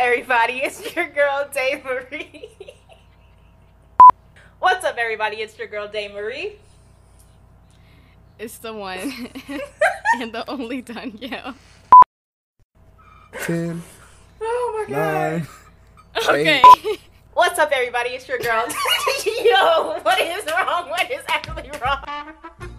everybody? It's your girl, Day Marie. What's up, everybody? It's your girl, Day Marie. It's the one and the only Danielle. 10. Oh my god. 9. Okay. 8. What's up, everybody? It's your girl. Yo, what is wrong? What is actually wrong?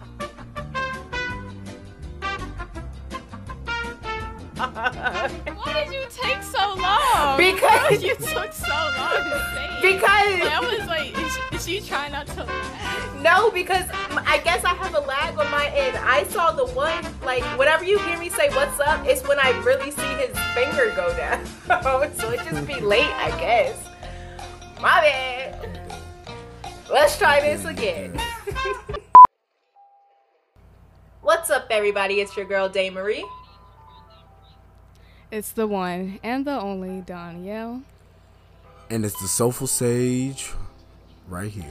Why did you take so long? Because you took so long to say it. Because I was like, is she trying not to laugh? no, because I guess I have a lag on my end. I saw the one, like, whenever you hear me say what's up, it's when I really see his finger go down. So it just be late, I guess. My bad. Let's try this again. What's up, everybody? It's your girl, Day Marie. It's the one and the only Danielle. And it's the Soulful Sage right here.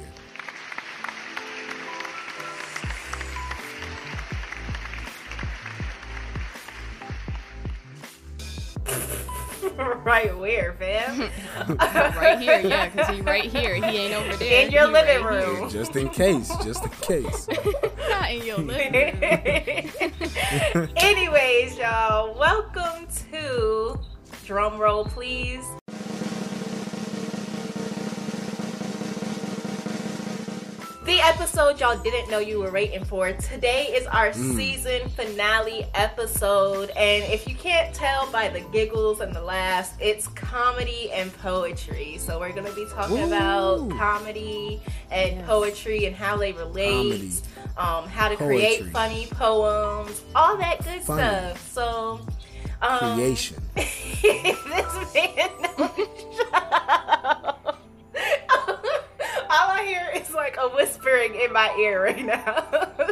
Right where, fam? Right here, yeah, because he right here. He ain't over there. In your He living right room. Just in case. Just in case. Here. Not in your living room. Anyways, y'all, welcome to drum roll, please. The episode y'all didn't know you were waiting for. Today is our season finale episode, and if you can't tell by the giggles and the laughs, it's comedy and poetry. So we're gonna be talking about comedy and poetry and how they relate, how to create funny poems, all that good stuff. So Creation. this man knows. All I hear is like a whispering in my ear right now.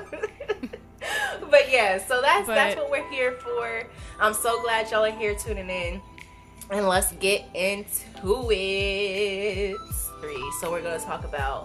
But yeah, so that's what we're here for. I'm so glad y'all are here tuning in. And let's get into it. So we're going to talk about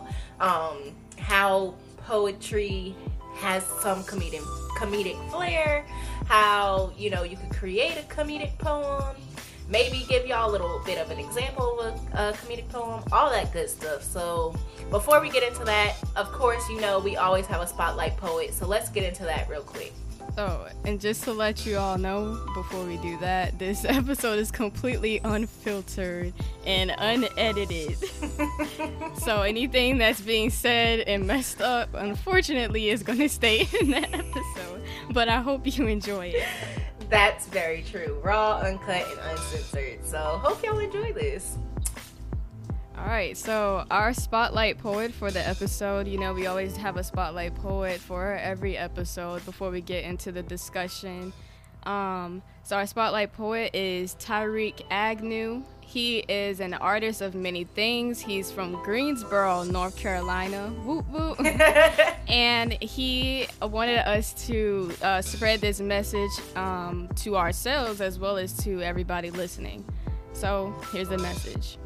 how poetry has some comedic flair, how, you know, you could create a comedic poem, maybe give y'all a little bit of an example of a comedic poem, all that good stuff. So before we get into that, of course, you know, we always have a spotlight poet. So let's get into that real quick. Oh, and just to let you all know, before we do that, this episode is completely unfiltered and unedited. So anything that's being said and messed up, unfortunately, is going to stay in that episode. But I hope you enjoy it. That's very true. Raw, uncut, and uncensored. So hope y'all enjoy this. Alright, so our spotlight poet for the episode, you know, we always have a spotlight poet for every episode before we get into the discussion. So our spotlight poet is Tyreek Agnew. He is an artist of many things. He's from Greensboro, North Carolina. Whoop, whoop. And he wanted us to spread this message to ourselves as well as to everybody listening. So here's the message.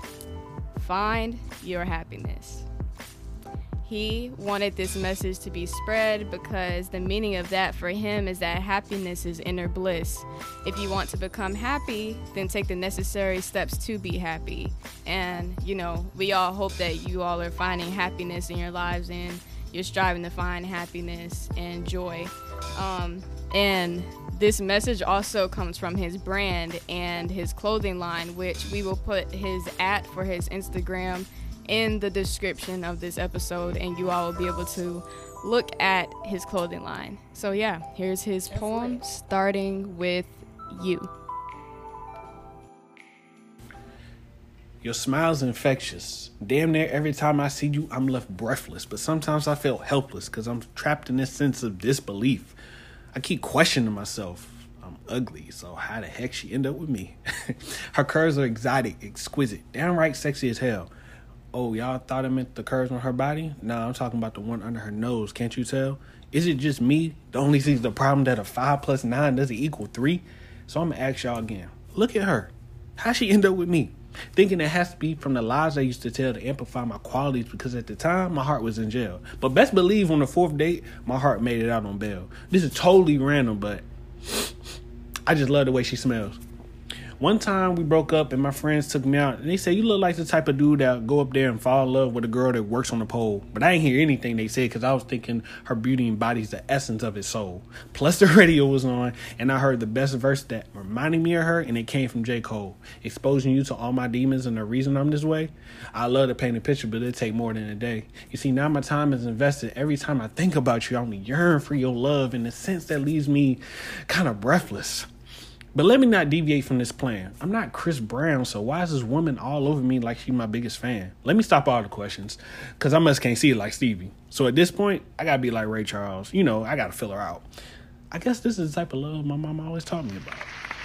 Find your happiness. He wanted this message to be spread because the meaning of that for him is that happiness is inner bliss. If you want to become happy, then take the necessary steps to be happy. And, you know, we all hope that you all are finding happiness in your lives and you're striving to find happiness and joy. And this message also comes from his brand and his clothing line, which we will put his @ for his Instagram in the description of this episode, and you all will be able to look at his clothing line. So yeah, here's his poem, starting with you. Your smile's infectious. Damn near every time I see you, I'm left breathless. But sometimes I feel helpless because I'm trapped in this sense of disbelief. I keep questioning myself. I'm ugly, so how the heck she end up with me? Her curves are exotic, exquisite, downright sexy as hell. Oh, y'all thought I meant the curves on her body? Nah, I'm talking about the one under her nose, can't you tell? Is it just me? The only thing's the problem that a 5 + 9 doesn't equal 3? So I'm gonna ask y'all again. Look at her. How'd she end up with me? Thinking it has to be from the lies I used to tell to amplify my qualities because at the time, my heart was in jail. But best believe on the 4th date, my heart made it out on bail. This is totally random, but I just love the way she smells. One time we broke up and my friends took me out and they said, you look like the type of dude that go up there and fall in love with a girl that works on the pole. But I didn't hear anything they said because I was thinking her beauty embodies the essence of his soul. Plus the radio was on and I heard the best verse that reminded me of her, and it came from J. Cole. Exposing you to all my demons and the reason I'm this way. I love to paint a picture, but it'll take more than a day. You see, now my time is invested. Every time I think about you, I only yearn for your love in a sense that leaves me kind of breathless. But let me not deviate from this plan. I'm not Chris Brown, so why is this woman all over me like she's my biggest fan? Let me stop all the questions, because I must can't see it like Stevie. So at this point, I got to be like Ray Charles. You know, I got to fill her out. I guess this is the type of love my mama always taught me about.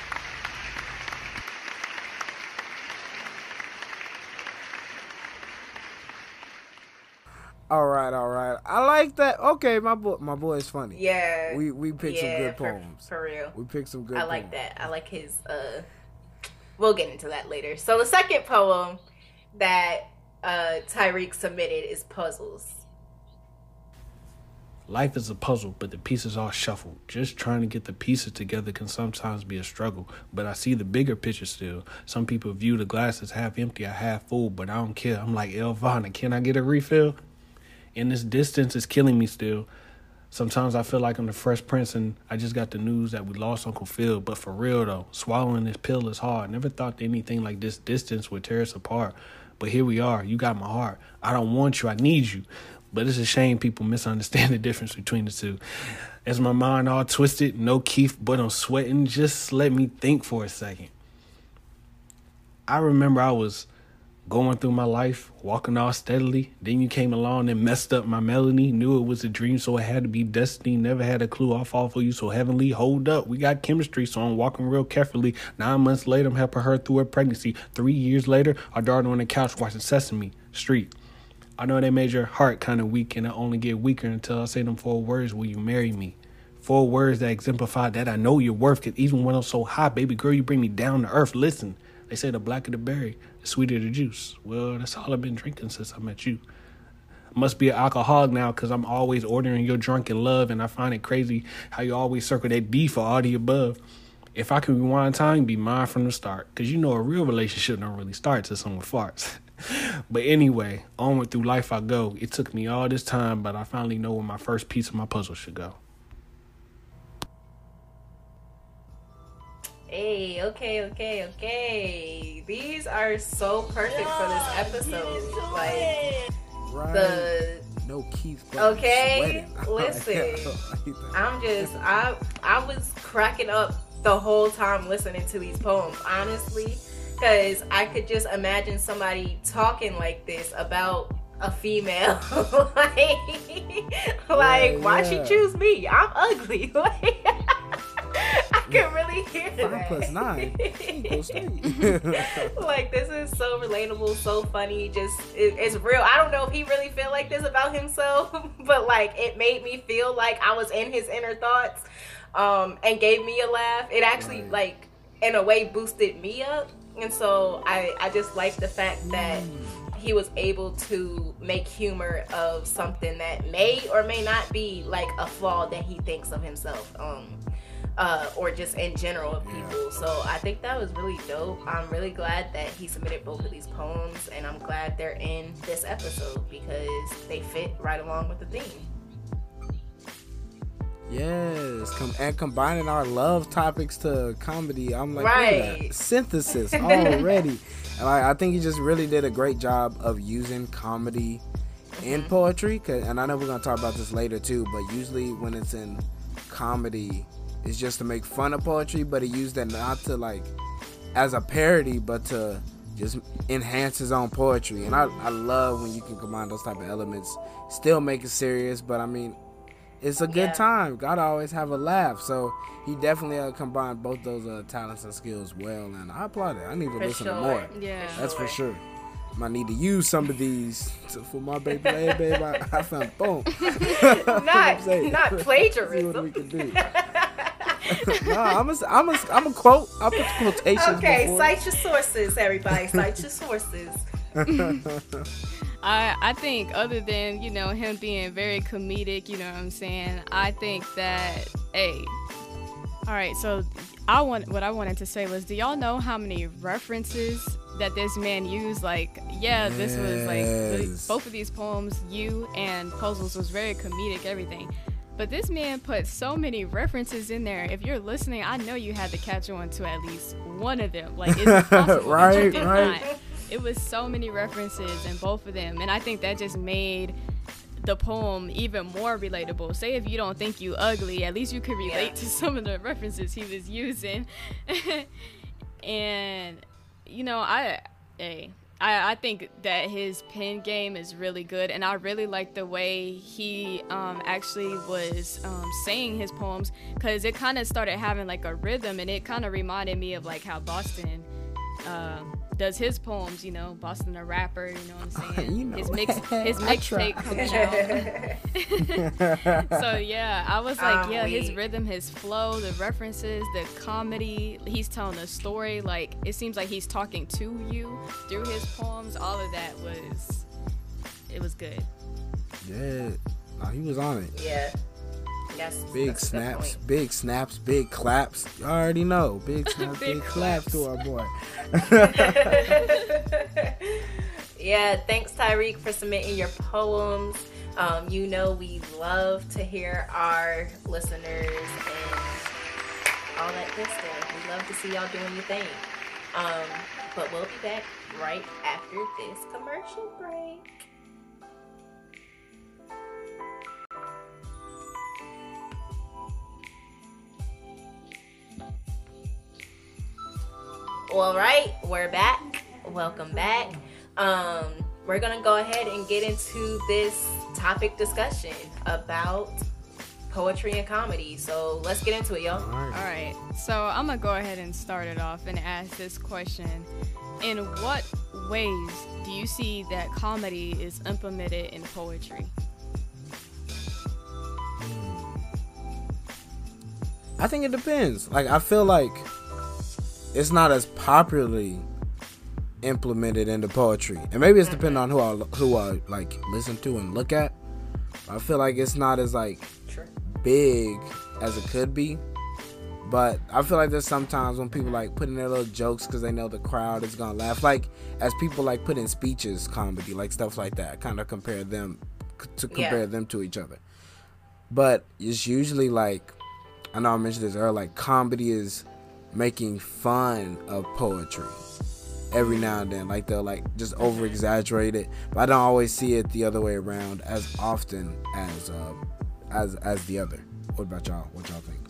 All right. I like that. Okay, my boy is funny. Yeah. We picked some good poems. For real. We picked some good I like poems. that. I like his we'll get into that later. So the second poem that Tyreek submitted is Puzzles. Life is a puzzle, but the pieces are shuffled. Just trying to get the pieces together can sometimes be a struggle, but I see the bigger picture still. Some people view the glass as half empty or half full, but I don't care. I'm like Elvana. Can I get a refill? And this distance is killing me still. Sometimes I feel like I'm the Fresh Prince and I just got the news that we lost Uncle Phil. But for real though, swallowing this pill is hard. Never thought anything like this distance would tear us apart. But here we are. You got my heart. I don't want you. I need you. But it's a shame people misunderstand the difference between the two. As my mind all twisted, no Keith, but I'm sweating. Just let me think for a second. I remember I was going through my life, walking all steadily. Then you came along and messed up my melody. Knew it was a dream, so it had to be destiny. Never had a clue I'll fall for you so heavenly. Hold up, we got chemistry, so I'm walking real carefully. 9 months later, I'm helping her through her pregnancy. 3 years later, our daughter on the couch watching Sesame Street. I know they made your heart kind of weak, and I only get weaker until I say them 4 words, will you marry me? 4 words that exemplify that I know your worth, because even when I'm so hot, baby girl, you bring me down to earth. Listen, they say the blacker the berry, the sweeter the juice. Well, that's all I've been drinking since I met you. I must be an alcoholic now because I'm always ordering your drunken love, and I find it crazy how you always circle that D for all the above. If I could rewind time, be mine from the start, because you know a real relationship don't really start till someone farts. But anyway, onward through life I go. It took me all this time, but I finally know where my first piece of my puzzle should go. Hey, okay. These are so perfect for this episode. Like, Right. No Keith. Okay, listen. I was cracking up the whole time listening to these poems, honestly, because I could just imagine somebody talking like this about a female. like, why'd she choose me? I'm ugly. Like, I can really hear that. 5+9 =8. Like, this is so relatable, so funny. Just it's real. I don't know if he really feel like this about himself, but like, it made me feel like I was in his inner thoughts, and gave me a laugh. It actually, like, in a way boosted me up. And so I just like the fact that he was able to make humor of something that may or may not be like a flaw that he thinks of himself, or just in general of people. So I think that was really dope. I'm really glad that he submitted both of these poems, and I'm glad they're in this episode because they fit right along with the theme. Yes, and combining our love topics to comedy, I'm like, right. Synthesis already. And I think he just really did a great job of using comedy in poetry. And I know we're going to talk about this later too, but usually when it's in comedy, it's just to make fun of poetry, but he used that not to like as a parody, but to just enhance his own poetry. And I love when you can combine those type of elements, still make it serious, but I mean, it's a good time. Gotta always have a laugh. So he definitely combined both those talents and skills well, and I applaud it. I need to listen to more. Yeah, that's for sure. Might need to use some of these for my baby. Hey, babe, I found boom. not plagiarism. See what we can do. No, I'm a quote. I'll put quotations. Okay, before. cite your sources, everybody. Cite your sources. I think other than, him being very comedic, you know what I'm saying, I think that, all right, so what I wanted to say was, do y'all know how many references that this man used? Like, yeah, this was like both of these poems, You and Puzzles, was very comedic, everything. But this man put so many references in there. If you're listening, I know you had to catch on to at least one of them. Like, it's impossible that you did not. It was so many references in both of them, and I think that just made the poem even more relatable. Say if you don't think you ugly, at least you could relate to some of the references he was using. And you know, I think that his pen game is really good, and I really like the way he actually was saying his poems, because it kind of started having like a rhythm, and it kind of reminded me of like how Boston does his poems, you know, Boston the rapper, you know what I'm saying? His mixtape coming out. So yeah, I was like, his rhythm, his flow, the references, the comedy, he's telling a story, like it seems like he's talking to you through his poems. All of that was good. Yeah, no, he was on it. Yeah. Yes, big snaps, big claps. You already know. Big snaps, big claps to our boy. Yeah, thanks Tyreek for submitting your poems. You know we love to hear our listeners and all that good stuff. We love to see y'all doing your thing. But we'll be back right after this commercial break. All right, we're back. Welcome back. We're gonna go ahead and get into this topic discussion about poetry and comedy. So let's get into it, y'all. All right. So I'm gonna go ahead and start it off and ask this question: in what ways do you see that comedy is implemented in poetry? I think it depends. Like, I feel like it's not as popularly implemented into poetry, and maybe it's depending on who I like listen to and look at. I feel like it's not as like big as it could be, but I feel like there's sometimes when people like put in their little jokes because they know the crowd is gonna laugh, like as people like put in speeches, comedy, like stuff like that, kind of compare them to each other. But it's usually like, I know I mentioned this earlier, like comedy is making fun of poetry every now and then. Like they'll like just over exaggerate it, but I don't always see it the other way around as often as the other. What about y'all? What y'all think?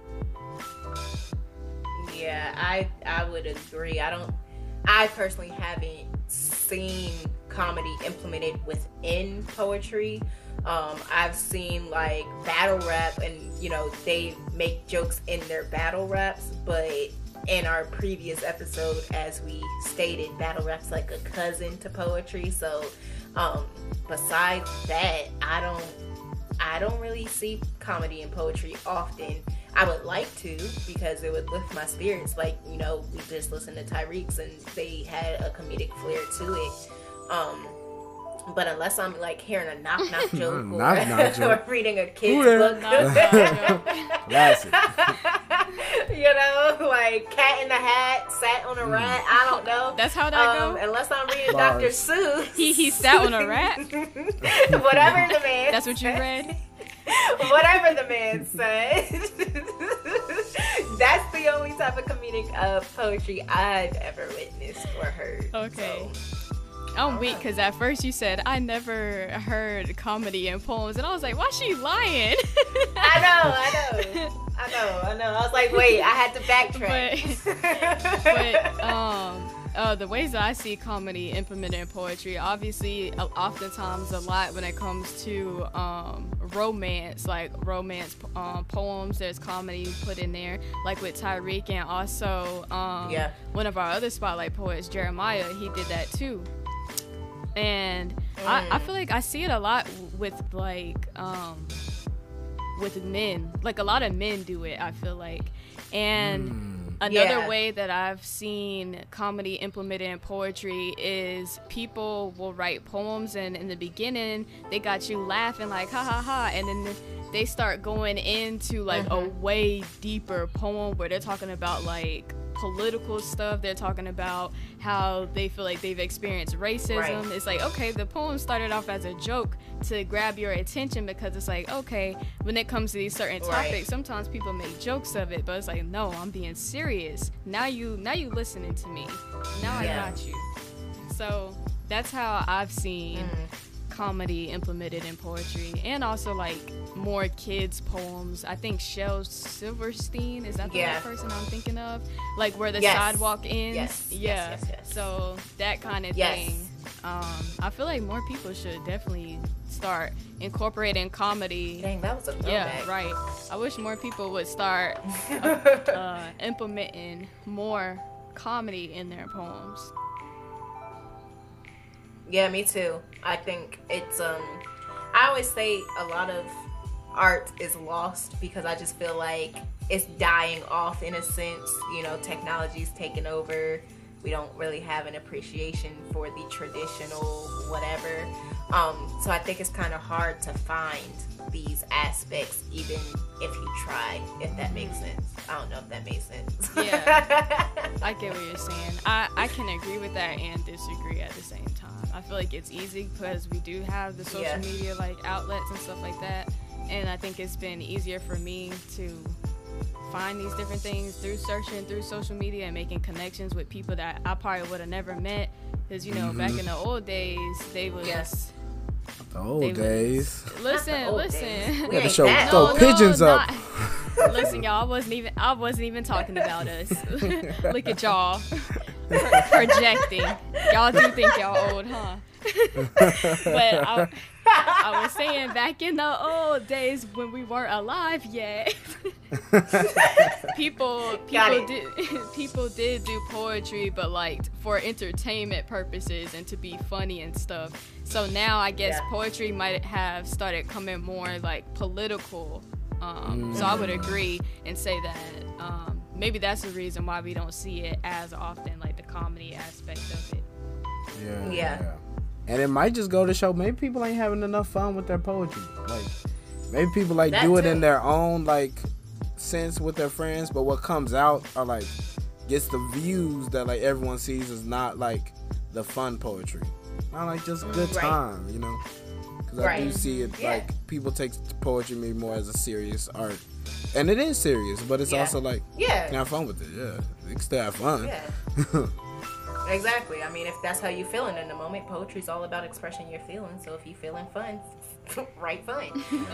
Yeah, I would agree. I personally haven't seen comedy implemented within poetry. I've seen like battle rap, and you know they make jokes in their battle raps, but in our previous episode, as we stated, battle rap's like a cousin to poetry. So besides that, I don't really see comedy in poetry often. I would like to, because it would lift my spirits. Like, you know, we just listened to Tyreek's and they had a comedic flair to it. But unless I'm like hearing a knock joke or reading a kid's book, you know, like Cat in the Hat sat on a rat. I don't know. That's how that goes. Unless I'm reading Dr. Seuss. He sat on a rat. Whatever the man. That's what you read. Whatever the man said. That's the only type of comedic poetry I've ever witnessed or heard. Okay. So. I'm weak because at first you said I never heard comedy in poems, and I was like, why is she lying? I know. I was like, wait, I had to backtrack. But the ways that I see comedy implemented in poetry, obviously, oftentimes a lot when it comes to romance, like romance poems, there's comedy put in there, like with Tyreek, and also one of our other spotlight poets, Jeremiah, he did that too. And I feel like I see it a lot with like with men. Like a lot of men do it, I feel like. And Another way that I've seen comedy implemented in poetry is people will write poems, and in the beginning they got you laughing like ha ha ha, and then they start going into like a way deeper poem where they're talking about like political stuff. They're talking about how they feel like they've experienced racism. Right. It's like, okay, the poem started off as a joke to grab your attention, because it's like, okay, when it comes to these certain topics, sometimes people make jokes of it, but it's like, no, I'm being serious. Now you listening to me. Now I got you. So that's how I've seen comedy implemented in poetry, and also like more kids poems. I think Shel Silverstein, is that the right person I'm thinking of, like where the sidewalk ends. Yes. So that kind of thing. I feel like more people should definitely start incorporating comedy. Dang, that was a throwback. Right. I wish more people would start implementing more comedy in their poems. Yeah, me too. I think it's I always say a lot of art is lost because I just feel like it's dying off in a sense. You know, technology's taken over. We don't really have an appreciation for the traditional whatever. So I think it's kind of hard to find these aspects, even if you try, if that makes sense. I don't know if that makes sense. Yeah, I get what you're saying. I can agree with that and disagree at the same time. I feel like it's easy because we do have the social media like outlets and stuff like that, and I think it's been easier for me to find these different things through searching through social media and making connections with people that I probably would have never met, because you know back in the old days they was the old days. Listen. We had to throw pigeons up. Listen, y'all, I wasn't even talking about us. Look at y'all projecting. Y'all do think y'all old, huh? But I was saying back in the old days when we weren't alive yet, people did do poetry, but like for entertainment purposes and to be funny and stuff. So now I guess poetry might have started coming more like political. So I would agree and say that maybe that's the reason why we don't see it as often, like the comedy aspect of it. Yeah. And it might just go to show maybe people ain't having enough fun with their poetry. Like maybe people like do it in their own like sense with their friends, but what comes out are like gets the views that like everyone sees is not like the fun poetry, not like just good time, you know. Because I do see it like people take poetry maybe more as a serious art, and it is serious, but it's also like you can have fun with it. You can still have fun. Exactly. I mean, if that's how you're feeling in the moment, poetry's all about expressing your feelings. So if you're feeling fun, write fun.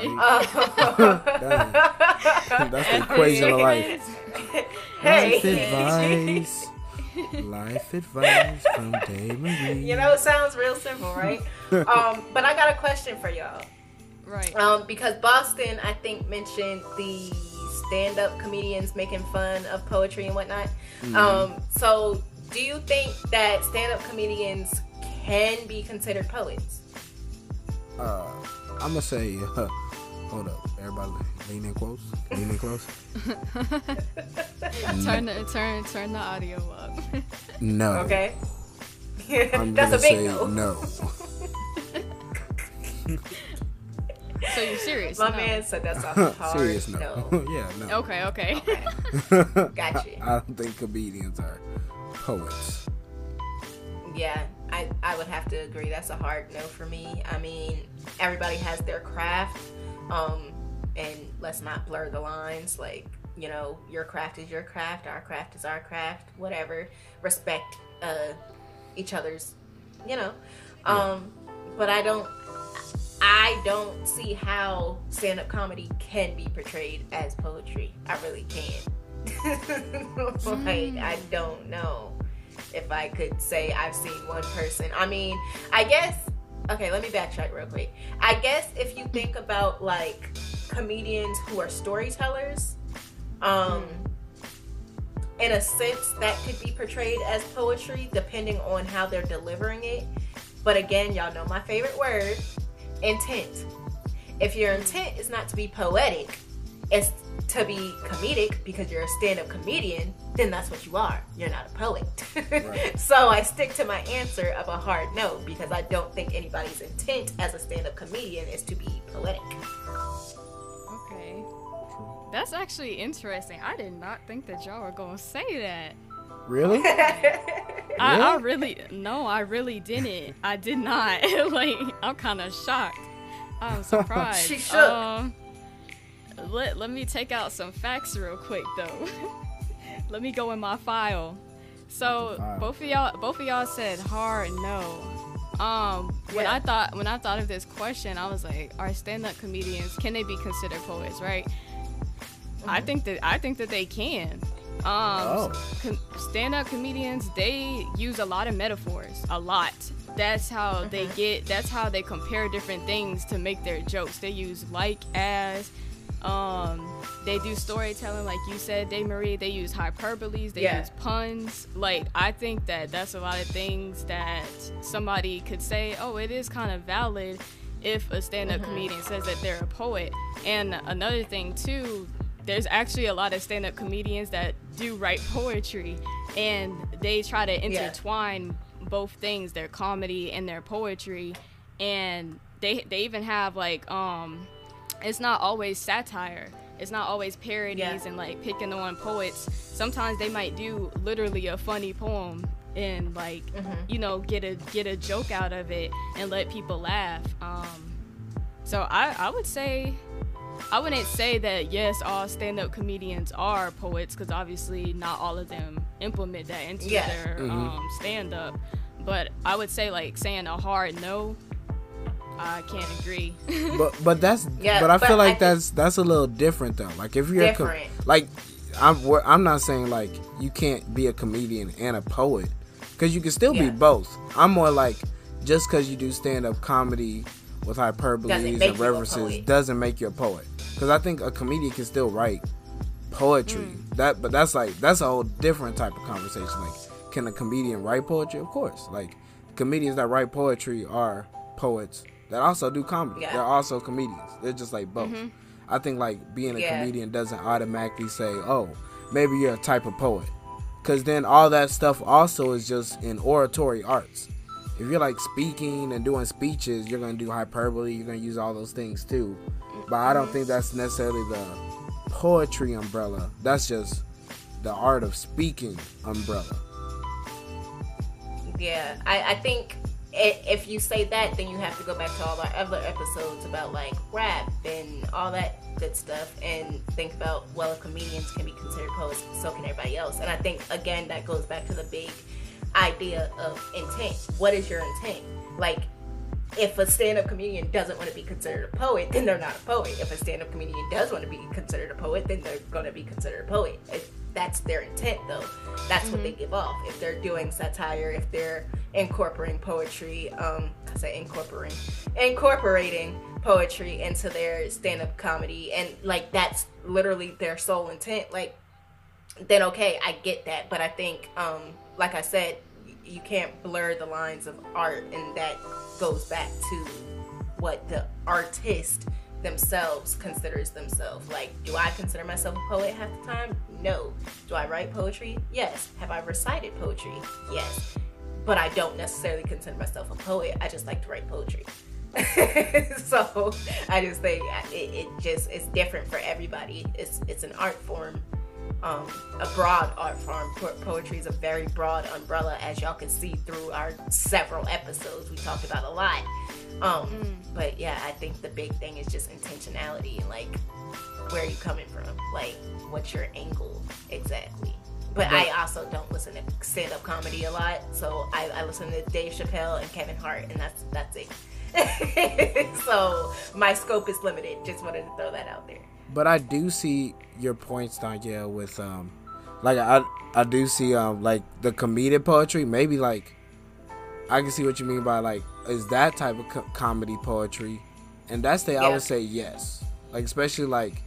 That's the equation of life. Life advice from Dave Marie. You know, it sounds real simple, right? But I got a question for y'all. Right. Because Boston, I think, mentioned the stand-up comedians making fun of poetry and whatnot. So do you think that stand-up comedians can be considered poets? I'm gonna say, hold up, everybody, lean in close. Turn the audio up. No. Okay. That's a big no. So you're serious? My man said that's a hard serious no. Yeah, no. Okay. Gotcha. I don't think comedians are poets. Yeah, I would have to agree. That's a hard no for me. I mean, everybody has their craft, and let's not blur the lines. Like, you know, your craft is your craft, our craft is our craft, whatever. Respect each other's, you know. But I don't see how stand-up comedy can be portrayed as poetry. I really can't. Like, I don't know if I could say I've seen one person. I mean, I guess, okay, let me backtrack real quick. I guess if you think about like comedians who are storytellers, in a sense that could be portrayed as poetry depending on how they're delivering it. But again, y'all know my favorite word, intent. If your intent is not to be poetic, it's to be comedic because you're a stand-up comedian, then that's what you are. You're not a poet. Right. So I stick to my answer of a hard no because I don't think anybody's intent as a stand-up comedian is to be poetic. Okay. That's actually interesting. I did not think that y'all were going to say that. Really? I really didn't. I did not. Like, I'm kind of shocked. I'm surprised. She shook. Let me take out some facts real quick though. Let me go in my file. So both of y'all said hard no. When I thought of this question, I was like, are stand-up comedians, can they be considered poets, right? Mm-hmm. I think that they can. Stand-up comedians, they use a lot of metaphors, a lot. That's how that's how they compare different things to make their jokes. They use like, as, they do storytelling, like you said, Marie. They use hyperboles, they use puns. Like, I think that that's a lot of things that somebody could say, oh, it is kind of valid if a stand-up comedian says that they're a poet. And another thing too, there's actually a lot of stand-up comedians that do write poetry, and they try to intertwine both things, their comedy and their poetry. And they even have like, it's not always satire, it's not always parodies and like picking on poets. Sometimes they might do literally a funny poem and like you know, get a joke out of it and let people laugh. So I would say, I wouldn't say that yes, all stand-up comedians are poets, because obviously not all of them implement that into their stand-up. But I would say, like, saying a hard no, I can't agree. but that's but I feel like that's a little different though. Like, if you're I'm not saying like you can't be a comedian and a poet, because you can still be both. I'm more like, just because you do stand-up comedy with hyperboles and references doesn't make you a poet. Because I think a comedian can still write poetry. But that's a whole different type of conversation. Like, can a comedian write poetry? Of course. Like, comedians that write poetry are poets that also do comedy. They're also comedians. They're just like both. I think like being a comedian doesn't automatically say, oh, maybe you're a type of poet. Because then all that stuff also is just in oratory arts. If you're like speaking and doing speeches, you're going to do hyperbole, you're going to use all those things too. But I don't think that's necessarily the poetry umbrella. That's just the art of speaking umbrella. Yeah, I think if you say that, then you have to go back to all our other episodes about like rap and all that good stuff and think about, well, if comedians can be considered poets, so can everybody else. And I think, again, that goes back to the big idea of intent. What is your intent? Like, if a stand-up comedian doesn't want to be considered a poet, then they're not a poet. If a stand-up comedian does want to be considered a poet, then they're going to be considered a poet. That's their intent, though. That's what they give off. If they're doing satire, if they're incorporating poetry, incorporating poetry into their stand-up comedy, and like that's literally their sole intent, like, then okay, I get that. But I think, like I said, you can't blur the lines of art, and that goes back to what the artist themselves considers themselves. Like, do I consider myself a poet half the time? No. Do I write poetry? Yes. Have I recited poetry? Yes. But I don't necessarily consider myself a poet. I just like to write poetry. So I just think it's different for everybody. It's an art form, a broad art form. Poetry is a very broad umbrella, as y'all can see through our several episodes. We talked about a lot. But yeah, I think the big thing is just intentionality and like, where are you coming from? Like, what's your angle exactly? But I also don't listen to stand-up comedy a lot, so I listen to Dave Chappelle and Kevin Hart, and that's it. So my scope is limited. Just wanted to throw that out there. But I do see your points, Danielle, with like I do see like the comedic poetry. Maybe like I can see what you mean by like, is that type of comedy poetry? And that's I would say yes. Like, especially like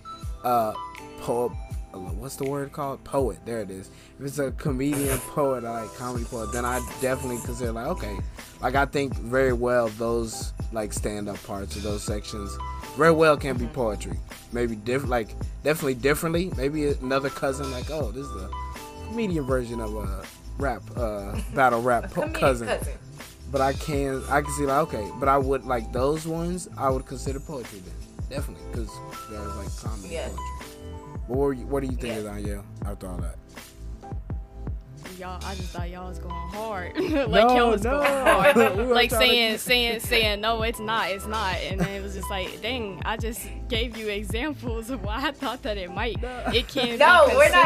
what's the word called? Poet. There it is. If it's a comedian poet or like comedy poet, then I definitely consider like, okay, like I think very well those like stand-up parts of those sections very well can be poetry. Maybe definitely differently. Maybe another cousin like, oh, this is the comedian version of a rap battle rap cousin. But I can see like, okay, but I would like those ones I would consider poetry then. Definitely, because they're like comedy poetry. But what do you think of Danielle after all that? Y'all, I just thought y'all was going hard. Y'all was going hard. Like saying no, it's not. And then it was just like, dang, I just gave you examples of why I thought that it can be considered. No,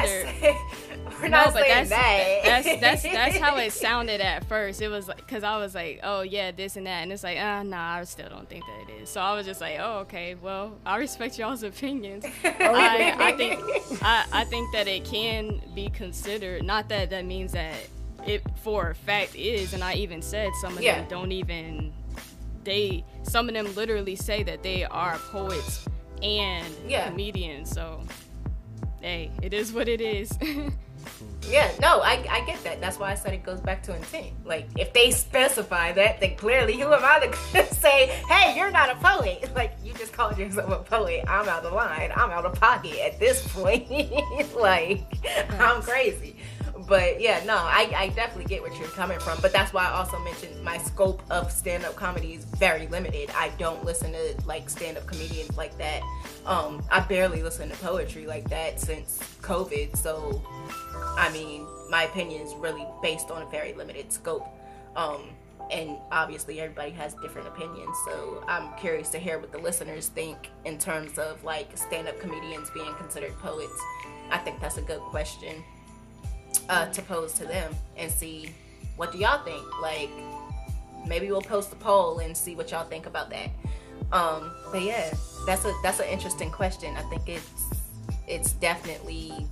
we're not saying that. That's how it sounded at first. It was like, because I was like, oh yeah, this and that, and it's like, nah, I still don't think that it is. So I was just like, oh, okay, well, I respect y'all's opinions. I think that it can be considered. Not that means that it for a fact is, and I even said some of them don't even. Some of them literally say that they are poets and comedians. So, hey, it is what it is. Yeah, no, I get that. That's why I said it goes back to intent. Like, if they specify that, then clearly who am I to say, hey, you're not a poet? Like, you just called yourself a poet. I'm out of line. I'm out of pocket at this point. Like, I'm crazy. But yeah, no, I definitely get what you're coming from. But that's why I also mentioned my scope of stand-up comedy is very limited. I don't listen to like stand-up comedians like that. I barely listen to poetry like that since COVID. So, I mean, my opinion is really based on a very limited scope. And obviously everybody has different opinions. So I'm curious to hear what the listeners think in terms of like stand-up comedians being considered poets. I think that's a good question to pose to them and see what do y'all think. Like, maybe we'll post a poll and see what y'all think about that. But yeah, that's an interesting question. I think it's definitely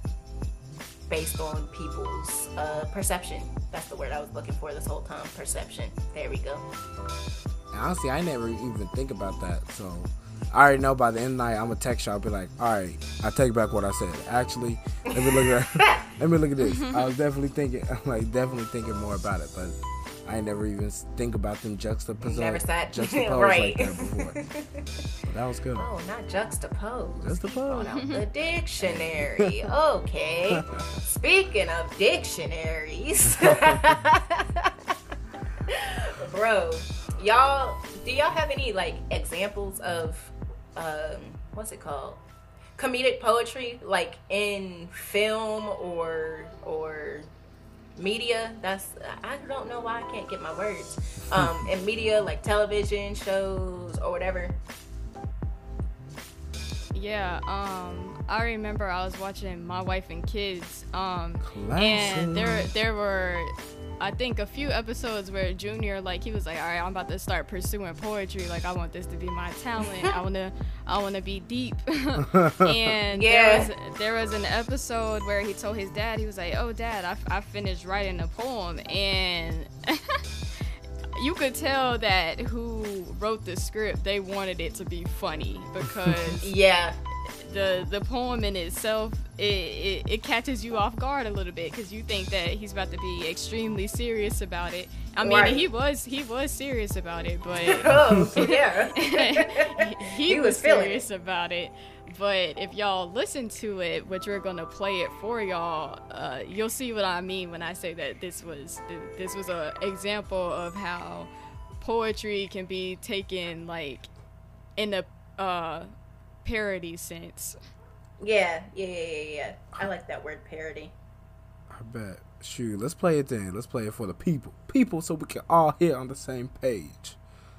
based on people's perception. That's the word I was looking for this whole time. Perception. There we go. Honestly, I never even think about that. So I already know by the end of the night, I'm gonna text y'all. I'll be like, all right, I take back what I said. Actually, let me look at this. I was definitely thinking more about it, but I never even think about them juxtaposed right. like that before. But that was good. Oh, not juxtaposed. Juxtaposed. Brought out the dictionary. Okay. Speaking of dictionaries, bro, do y'all have any like examples of what's it called? Comedic poetry, like in film or media? I don't know why I can't get my words. In media, like television shows or whatever. Yeah, I remember I was watching My Wife and Kids, and there were, I think, a few episodes where Junior, like, he was like, all right, I'm about to start pursuing poetry. Like, I want this to be my talent. I wanna be deep. And there was an episode where he told his dad, he was like, oh, Dad, I finished writing a poem. And you could tell that who wrote the script, they wanted it to be funny because the poem in itself, it catches you off guard a little bit because you think that he's about to be extremely serious about it. I mean, he was serious about it, but he was serious about it. But if y'all listen to it, which we're gonna play it for y'all, you'll see what I mean when I say that this was a example of how poetry can be taken like in a parody sense. Yeah. I like that word, parody. I bet. Shoot, let's play it then. Let's play it for the people, so we can all hear on the same page.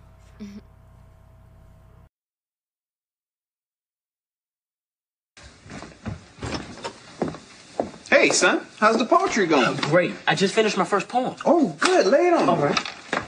Hey, son, how's the poetry going? Oh, great. I just finished my first poem. Oh, good. Lay it on. All right.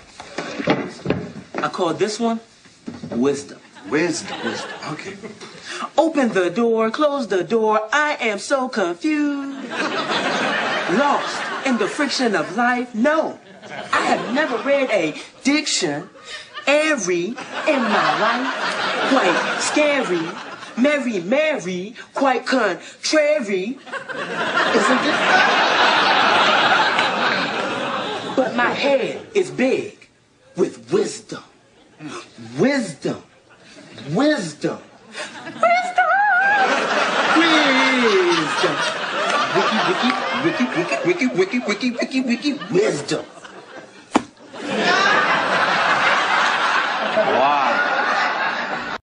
I called this one Wisdom. Wisdom. Okay. Open the door, close the door. I am so confused. Lost in the friction of life. No, I have never read a dictionary in my life. Quite scary. Mary, quite contrary. Isn't it? But my head is big with wisdom. Wisdom. Wisdom. Wiki, wisdom. Wow.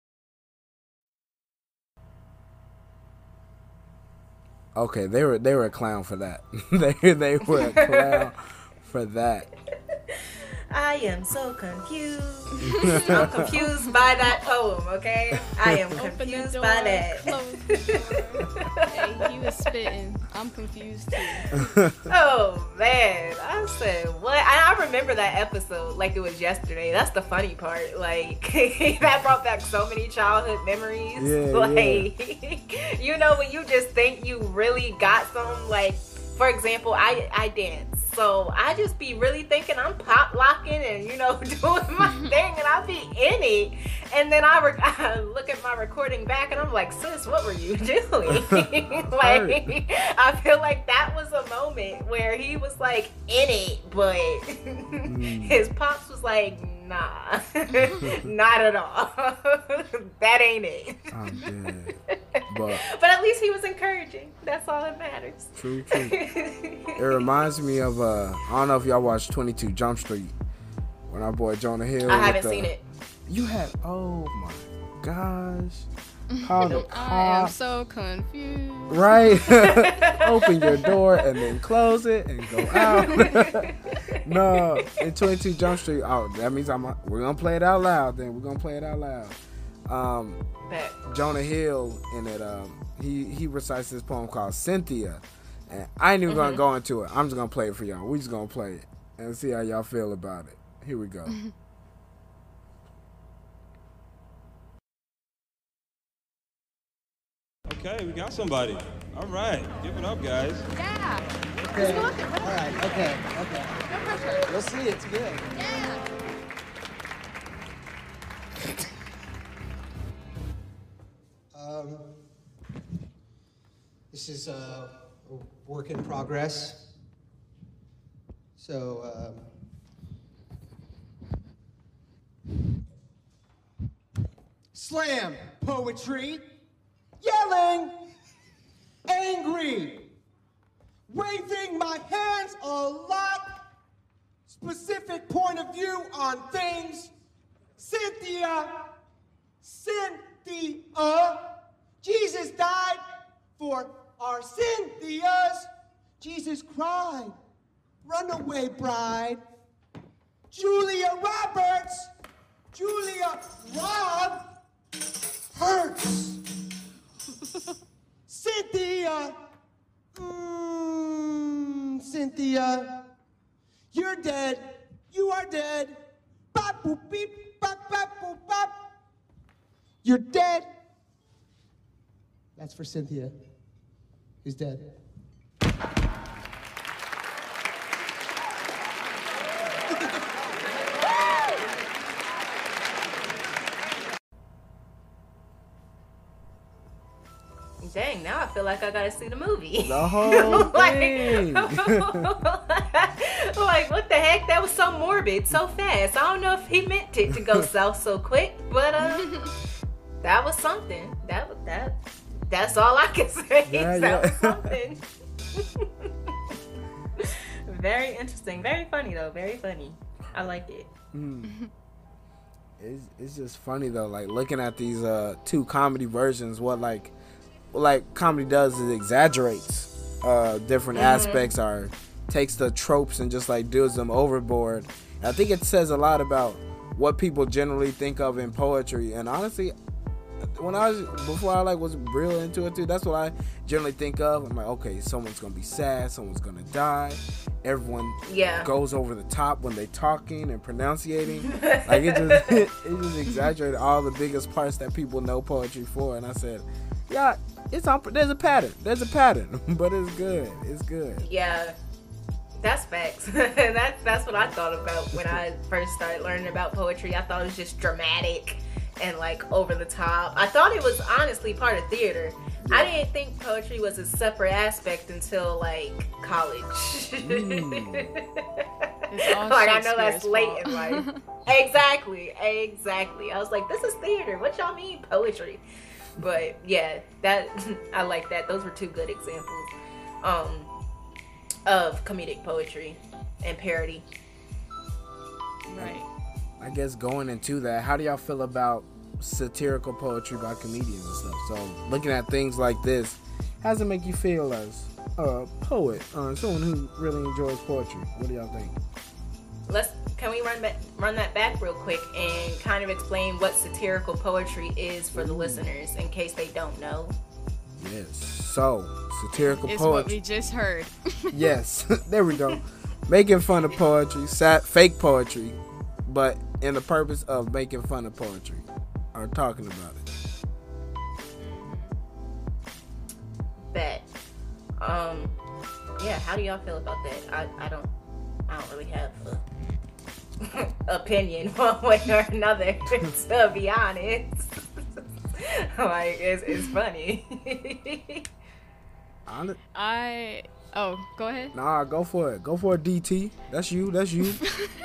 Okay, they were a clown for that. they were a clown for that. I am so confused. I'm confused by that poem, okay? I am confused by that. Close the door. Hey, he was spitting. I'm confused too. Oh, man. I said, what? I remember that episode like it was yesterday. That's the funny part. Like, that brought back so many childhood memories. Yeah, like, you know, when you just think you really got something, like, for example, I dance. So I just be really thinking I'm pop locking and, you know, doing my thing, and I'll be in it. And then I look at my recording back and I'm like, sis, what were you doing? Like, I feel like that was a moment where he was like in it, but his pops was like, nah, not at all. That ain't it. I'm dead. But at least he was encouraging. That's all that matters. True. It reminds me of I don't know if y'all watched 22 Jump Street when our boy Jonah Hill. I haven't seen it. You have? Oh my gosh! How the I am so confused. Right? Open your door and then close it and go out. No, in 22 Jump Street. Oh, that means we're gonna play it out loud. Then we're gonna play it out loud. Jonah Hill in it. He recites this poem called Cynthia, and I ain't even gonna go into it. I'm just gonna play it for y'all. We just gonna play it and see how y'all feel about it. Here we go. Okay, we got somebody. All right, give it up, guys. Yeah. Okay. All right. Okay. No pressure. We'll see. It's good. Yeah. This is a work in progress. So, slam poetry, yelling, angry, waving my hands a lot, specific point of view on things. Cynthia, Jesus died for our Cynthias. Jesus cried, runaway bride. Julia Roberts, Julia Rob hurts. Cynthia, Cynthia, you're dead. You are dead. Bop boop beep, bop bop boop bop. You're dead. That's for Cynthia, who's dead. Dang, now I feel like I gotta see the movie. The whole thing. Like, what the heck? That was so morbid, so fast. I don't know if he meant it to go south so quick, but that was something. That's all I can say. That was something. Very interesting. Very funny though. Very funny. I like it. It's just funny though, like looking at these two comedy versions. What like comedy does is exaggerates different aspects, or takes the tropes and just like does them overboard. And I think it says a lot about what people generally think of in poetry. And honestly, before I was real into it too, that's what I generally think of. I'm like, okay, someone's gonna be sad, someone's gonna die. Everyone goes over the top when they talking and pronunciating. Like it just exaggerated all the biggest parts that people know poetry for. And I said, yeah, there's a pattern, but it's good. It's good. Yeah, that's facts. that's what I thought about when I first started learning about poetry. I thought it was just dramatic and like over the top. I thought it was honestly part of theater. Yeah. I didn't think poetry was a separate aspect until like college. Like, I know that's late in life. Exactly. I was like, this is theater. What y'all mean poetry? But yeah, that I like that. Those were two good examples of comedic poetry and parody. Right. I guess going into that, how do y'all feel about satirical poetry by comedians and stuff? So looking at things like this, how does it make you feel as a poet, someone who really enjoys poetry? What do y'all think? Can we run that back real quick and kind of explain what satirical poetry is for the listeners in case they don't know? Yes. So satirical it's poetry. What we just heard. Yes. There we go. Making fun of poetry, fake poetry, but in the purpose of making fun of poetry or talking about it. Bet. Yeah, how do y'all feel about that? I don't really have an opinion one way or another, to be honest. Like, it's funny. Go ahead. Nah, go for it. Go for it, DT. That's you. DT.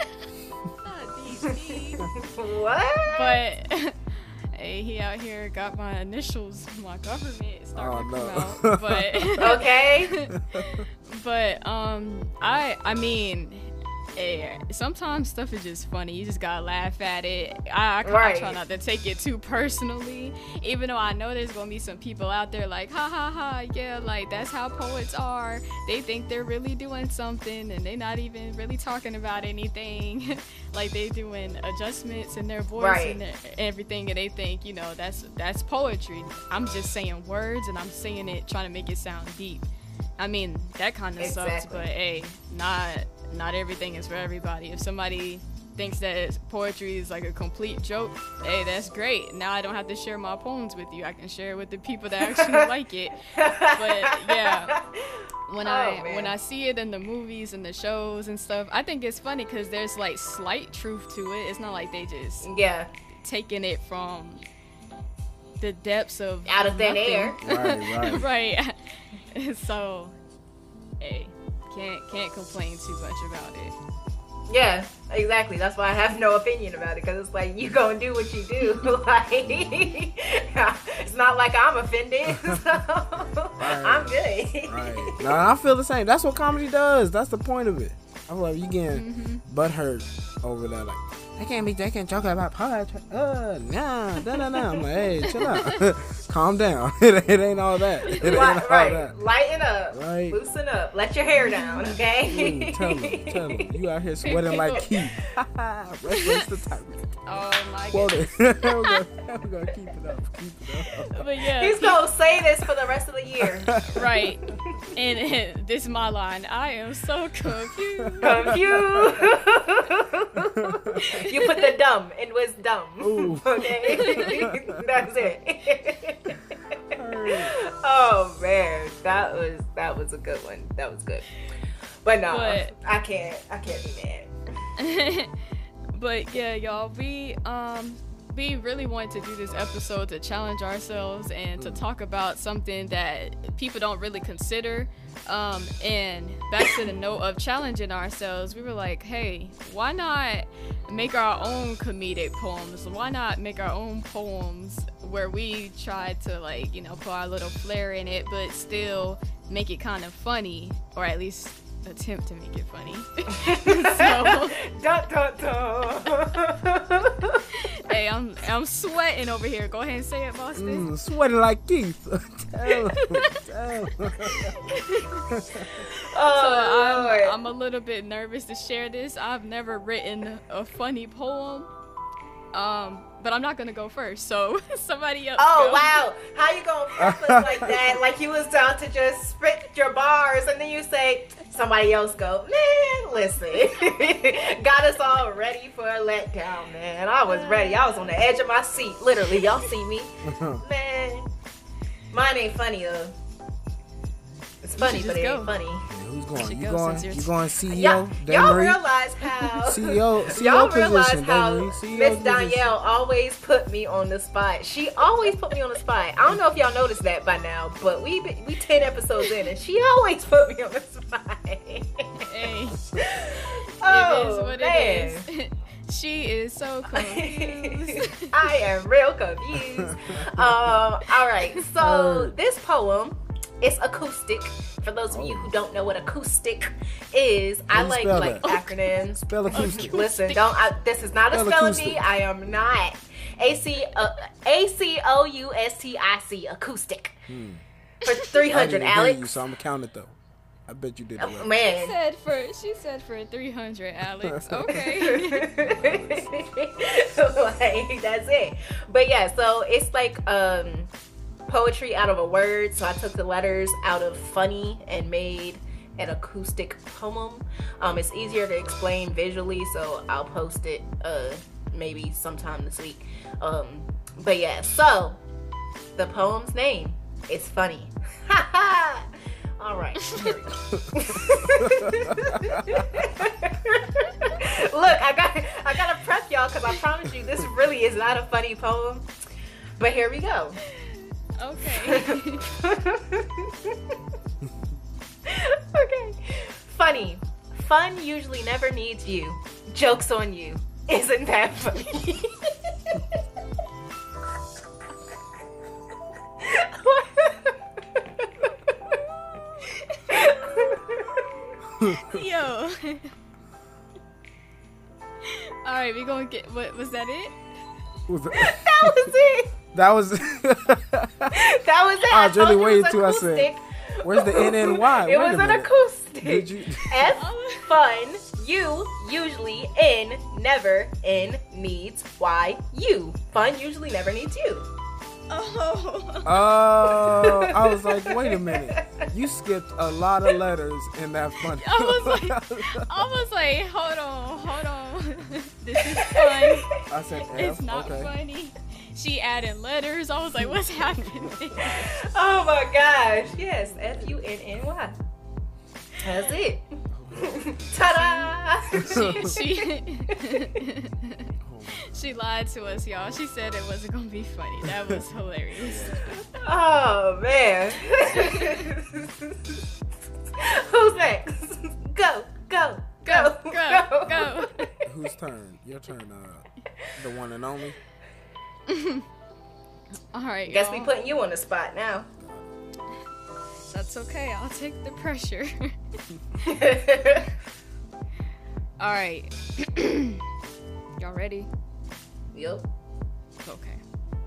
What? But hey, he out here got my initials, my government starting to come out. But okay. But I mean, sometimes stuff is just funny. You just gotta laugh at it. I try not to take it too personally, even though I know there's gonna be some people out there like, ha ha ha, yeah, like that's how poets are. They think they're really doing something and they're not even really talking about anything. Like they doing adjustments in their voice and everything, and they think, you know, that's poetry. I'm just saying words and I'm saying it trying to make it sound deep. I mean, that kind of sucks, but hey, not everything is for everybody. If somebody thinks that poetry is like a complete joke, hey, that's great. Now I don't have to share my poems with you. I can share it with the people that actually like it. But yeah, when I see it in the movies and the shows and stuff, I think it's funny because there's like slight truth to it. It's not like they just taking it from the depths of out of thin nothing. air. Right. Right. So, hey, can't complain too much about it. Yeah, exactly. That's why I have no opinion about it, because it's like, you gonna do what you do. Like, it's not like I'm offended, so I'm good. Right. No, I feel the same. That's what comedy does. That's the point of it. I'm like, you getting butthurt over that, like, they can't joke about poetry. Nah. I'm like, hey, chill out. Calm down. It ain't all that. It ain't all that. Lighten up. Right. Loosen up. Let your hair down, okay? Tell them. You out here sweating like Keith. Reference the tyrant. Oh my goodness. We're gonna keep it up. But yeah, he's gonna say this for the rest of the year. Right. And this is my line. I am so confused. You put the dumb in wisdom. Ooh. Okay? That's it. Oh man, that was a good one. That was good. But no, I can't be mad. But yeah, y'all, we really wanted to do this episode to challenge ourselves and to talk about something that people don't really consider. And back to the note of challenging ourselves, we were like, hey, why not make our own comedic poems? Why not make our own poems where we try to, like, you know, put our little flair in it, but still make it kind of funny, or at least attempt to make it funny. So, hey, I'm sweating over here. Go ahead and say it, Boston. Sweating like Keith. Tell him. So I'm a little bit nervous to share this. I've never written a funny poem. But I'm not gonna go first, so somebody else. Oh, go. wow. How you gonna preface like that? Like you was down to just spit your bars and then you say, somebody else go, man, listen. Got us all ready for a letdown, man. I was ready. I was on the edge of my seat, literally. Y'all see me? Man, mine ain't funny though. It's funny, but it ain't funny. Who's going? You going CEO? Y'all realize how CEO y'all realize position, how CEO Miss Danielle always put me on the spot. She always put me on the spot. I don't know if y'all noticed that by now, but we 10 episodes in and she always put me on the spot. Hey. Oh, it is what man. it is. She is so confused. I am real confused. All right, so this poem is acoustic. For those of you who don't know what acoustic is, I like acronyms. Spell acoustic. Listen, this is not a Spell spelling acoustic. bee. I am not. ACOUSTIC, acoustic. For 300, Alex. You, so I'm gonna count it though. I bet you did it right. Man. She said for 300, Alex. Okay. Like, that's it. But yeah, so it's like poetry out of a word. So I took the letters out of funny and made an acoustic poem. It's easier to explain visually, so I'll post it maybe sometime this week. But yeah, so the poem's name is Funny. All right. Here we go. Look, I gotta prep y'all because I promise you this really is not a funny poem. But here we go. Okay. Okay. Funny. Fun usually never needs you. Joke's on you. Isn't that funny? Yo. Alright, we gonna get, what was that it? That was it. That was That was it. I was really waiting till till I said, where's the NNY? It was an acoustic. Did you? F, fun, U, usually, N, never, N, needs, Y, U. Fun usually never needs you. Oh. Oh, I was like, wait a minute. You skipped a lot of letters in that funny. I was like, hold on. This is fun. I said F, It's not okay. funny. She added letters. I was like, what's happening? Oh my gosh. Yes, Funny. That's it. Ta-da! She lied to us, y'all. She said it wasn't gonna be funny. That was hilarious. Oh man. Who's next? Go. Go. Whose turn? Your turn, the one and only. All right, Guess y'all. we putting you on the spot now. That's okay. I'll take the pressure. All right. Y'all ready? Yup. Okay.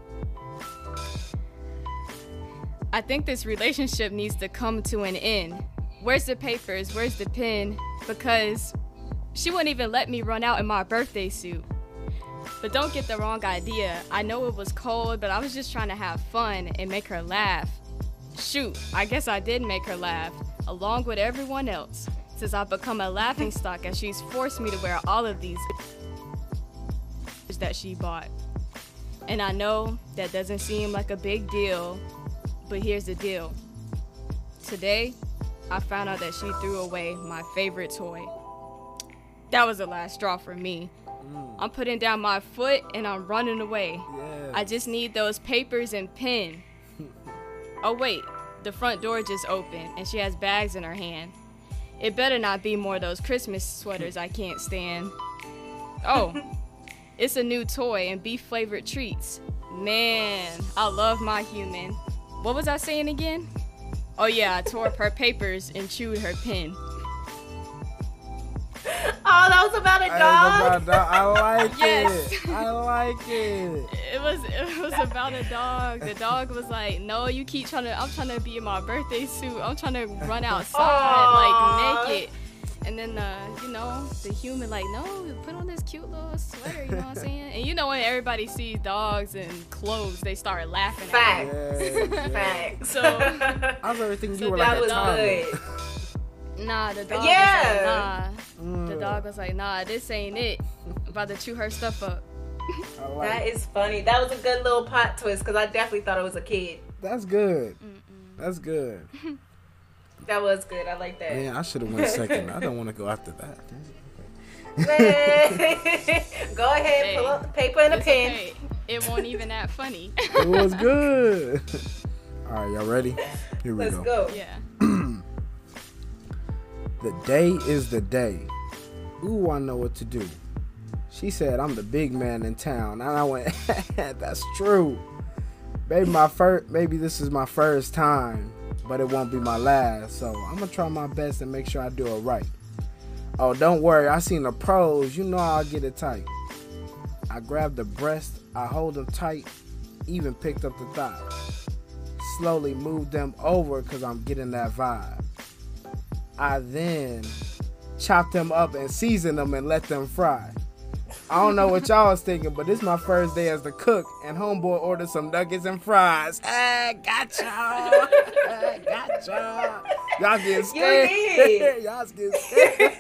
I think this relationship needs to come to an end. Where's the papers? Where's the pen? Because she wouldn't even let me run out in my birthday suit. But don't get the wrong idea. I know it was cold, but I was just trying to have fun and make her laugh. Shoot, I guess I did make her laugh, along with everyone else, since I've become a laughingstock as she's forced me to wear all of these that she bought. And I know that doesn't seem like a big deal, but here's the deal. Today, I found out that she threw away my favorite toy. That was the last straw for me. I'm putting down my foot and I'm running away. Yes. I just need those papers and pen. Oh wait, the front door just opened and she has bags in her hand. It better not be more of those Christmas sweaters I can't stand. Oh, it's a new toy and beef flavored treats. Man, I love my human. What was I saying again? Oh yeah, I tore up her papers and chewed her pen. Oh, that was about a dog. I like Yes. it. I like it. It was about a dog. The dog was like, "No, you keep I'm trying to be in my birthday suit. I'm trying to run outside like naked." And then the human like, "No, put on this cute little sweater." You know what I'm saying? And you know when everybody sees dogs and clothes, they start laughing at them. Facts. Facts. So I was already thinking So you were that like a was toddler. good. nah, the dog Yeah. was like, nah. The dog was like, "Nah, this ain't it." About to chew her stuff up. I like That it. is funny. That was a good little plot twist because I definitely thought it was a kid. That's good. That's good. That was good. I like that. Man, I should have went second. I don't want to go after that. Go ahead, pull up the paper and a It's pen. okay. It won't even that funny. It was good. All right, y'all ready? Here we Let's go. go. Yeah. The day is the day. ooh, I know what to do. She said, I'm the big man in town. And I went, that's true. Maybe this is my first time, but it won't be my last. So I'm going to try my best and make sure I do it right. Oh, don't worry. I seen the pros. You know I'll get it tight. I grabbed the breast. I hold them tight. Even picked up the thighs. Slowly moved them over because I'm getting that vibe. I then chopped them up and seasoned them and let them fry. I don't know what y'all was thinking, but this is my first day as the cook, and homeboy ordered some nuggets and fries. Hey, gotcha! Hey, gotcha! Y'all getting scared? You did. Y'all getting scared?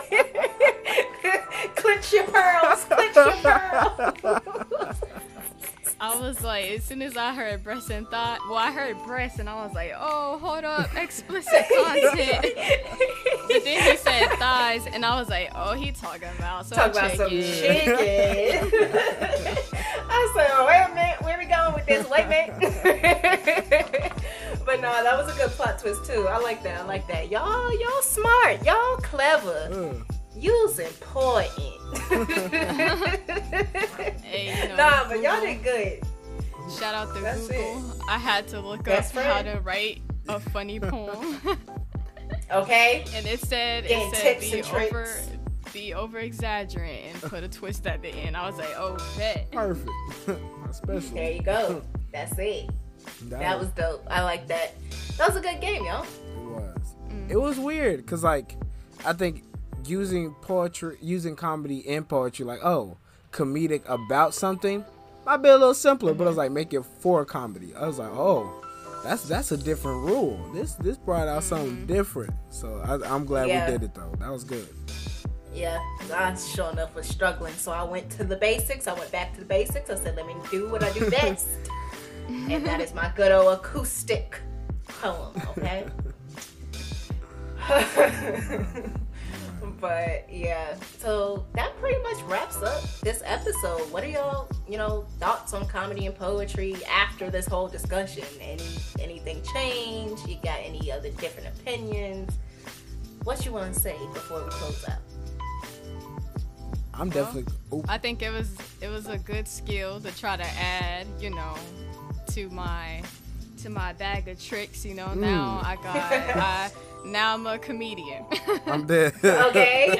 Clench your pearls. Clench your pearls. I was like, as soon as I heard breast and thigh, well, I heard breast and I was like, oh, hold up, explicit content. But then he said thighs, and I was like, oh, he talking about some Some chicken. chicken. I said, oh, wait a minute, where we going with this? Wait a minute. But no, that was a good plot twist too. I like that. Y'all smart. Y'all clever. You's important. Hey, you know, nah, but y'all did good. Shout out to That's Google. I had to look Best up how friend. to write a funny poem. Okay. And it said Getting tips and tricks. be over exaggerate and put a twist at the end. I was like, oh, bet. Perfect. Especially. There you go. That's it. That was dope. I like that. That was a good game, yo. It was. It was weird because, like, I think using comedy in poetry, like, oh, comedic about something might be a little simpler, but I was like, make it for comedy. I was like, oh, that's a different rule. This brought out something different. So I'm glad we did it though. That was good. Yeah, I sure enough was struggling, so I went to the basics. I went back to the basics. I said, let me do what I do best, and that is my good old acoustic poem. Okay. But yeah, so that pretty much wraps up this episode. What are y'all, thoughts on comedy and poetry after this whole discussion? Anything change? You got any other different opinions? What you want to say before we close out? I'm definitely. I think it was a good skill to try to add, to my bag of tricks. Now now I'm a comedian. I'm dead. Okay.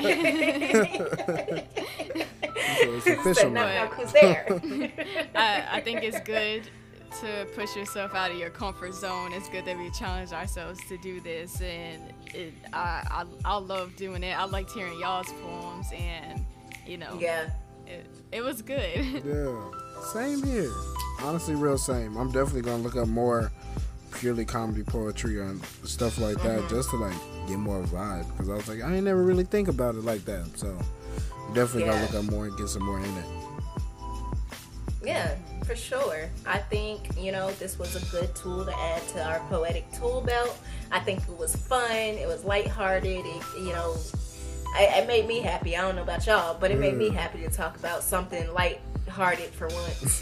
It's official now. Who's there? I think it's good to push yourself out of your comfort zone. It's good that we challenge ourselves to do this, and I love doing it. I liked hearing y'all's poems, and yeah, it was good. Yeah, same here. Honestly, real same. I'm definitely gonna look up more purely comedy poetry and stuff like that, just to like get more vibe, because I was like, I ain't never really think about it like that. So I'm definitely gonna look up more and get some more in it. Yeah, for sure. I think, this was a good tool to add to our poetic tool belt. I think it was fun. It was lighthearted. It made me happy. I don't know about y'all, but it made me happy to talk about something lighthearted for once,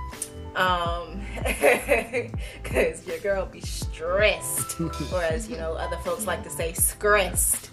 because your girl be stressed, or as other folks like to say, stressed.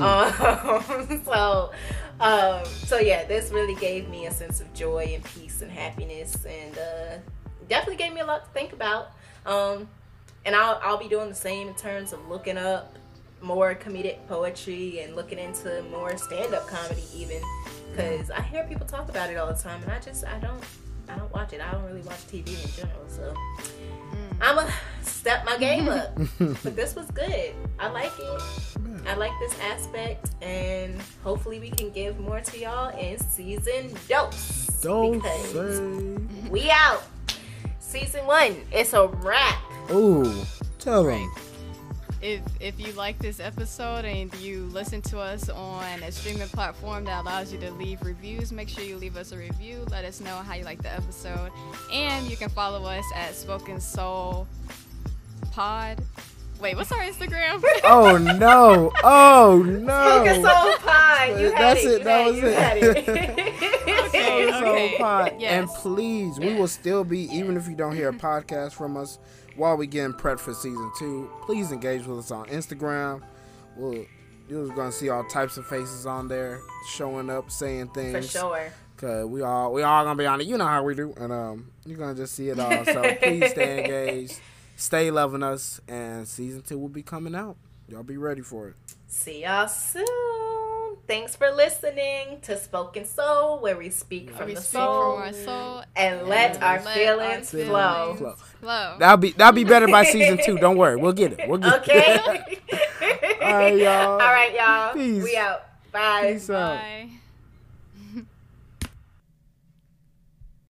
So yeah, this really gave me a sense of joy and peace and happiness, and definitely gave me a lot to think about. And I'll be doing the same in terms of looking up more comedic poetry and looking into more stand-up comedy, even because I hear people talk about it all the time, and I don't watch it. I don't really watch TV in general, so I'ma step my game up. But this was good. I like it. I like this aspect, and hopefully we can give more to y'all in season dose. Because we out. Season 1, it's a wrap. Ooh, tell them. If you like this episode and you listen to us on a streaming platform that allows you to leave reviews, make sure you leave us a review. Let us know how you like the episode. And you can follow us at Spoken Soul Pod. Wait, what's our Instagram? Oh no! Spoken Soul Pod. You had it. You had it. Spoken Soul Pod. Yes. And please, we will still be, even if you don't hear a podcast from us, while we getting prepped for season 2, please engage with us on Instagram. You're gonna see all types of faces on there, showing up, saying things. For sure. Cause we all gonna be on it. You know how we do, and you're gonna just see it all. So please stay engaged, stay loving us, and season 2 will be coming out. Y'all be ready for it. See y'all soon. Thanks for listening to Spoken Soul, where we speak from the soul, from our soul and let our feelings flow. That'll be better by season 2. Don't worry, we'll get it. Okay. All right, y'all. All right, y'all. Peace. We out. Bye. Peace out. Bye.